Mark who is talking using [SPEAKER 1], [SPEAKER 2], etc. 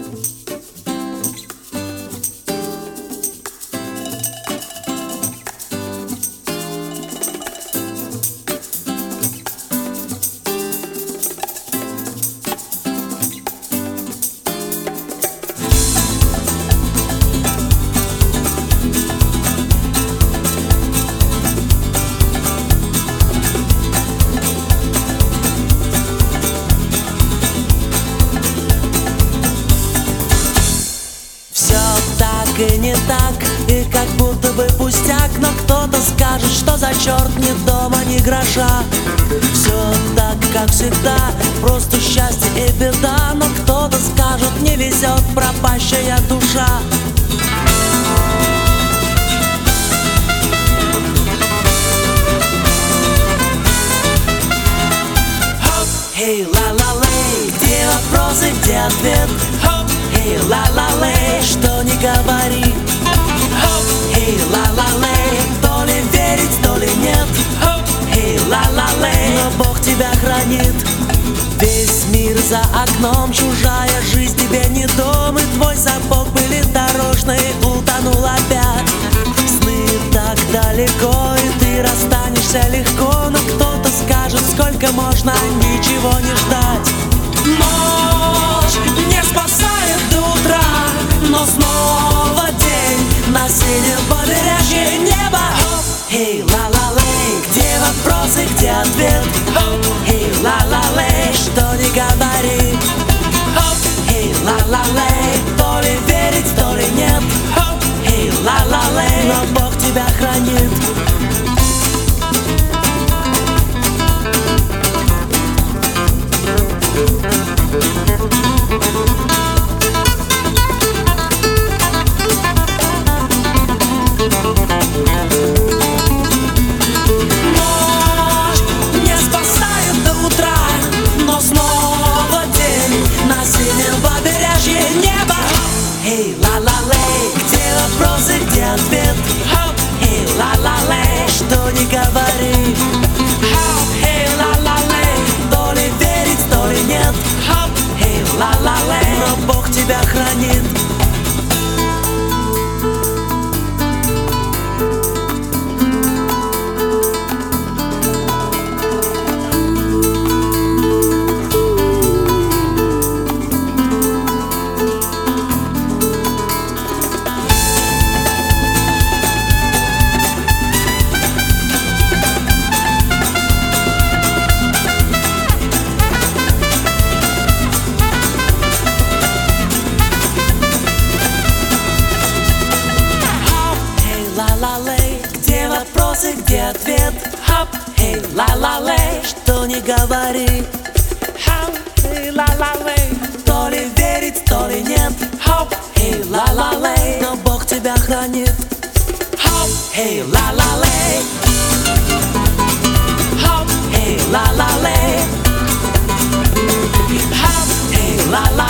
[SPEAKER 1] И не так, и как будто бы пустяк. Но кто-то скажет, что за черт ни дома, ни гроша. Все так, как всегда, просто счастье и беда. Но кто-то скажет, не везет пропащая душа. Эй, ла-ла-лей, где вопросы, где ответ? Эй, ла-ла-лей, что не говори. Эй, ла-ла-лей, то ли верить, то ли нет. Эй, ла-ла-лей, но Бог тебя хранит. Весь мир за окном, чужая жизнь тебе не дом. И твой сапог были дорожный, утонул опять. Сны так далеко, и ты расстанешься легко. Но кто-то скажет, сколько можно ничего не ждать. Ночь не спасает до утра, но снова день на синем побережье неба. Эй, ла-ла-лей, где вопросы, где ответ? Эй, ла-ла-лей, что не говори. Эй, ла-ла-лей, то ли верить, то ли нет. Эй, ла-ла-лей, но Бог тебя хранит. Эй, ла-ла-лей, где вопросы, где ответ? Эй, ла-ла-лей, что не говори. Эй, ла-ла-лей, то ли верить, то ли нет. Эй, ла-ла-лей, но Бог тебя хранит. Где вопросы, где ответ? Эй, ла-ла-лей, что не говори. Эй, ла-ла-лей, то ли верить, то ли нет. Эй, ла-ла-лей, но Бог тебя хранит. Эй, ла-ла-лей, эй, ла-ла-лей, эй, ла-ла-лей.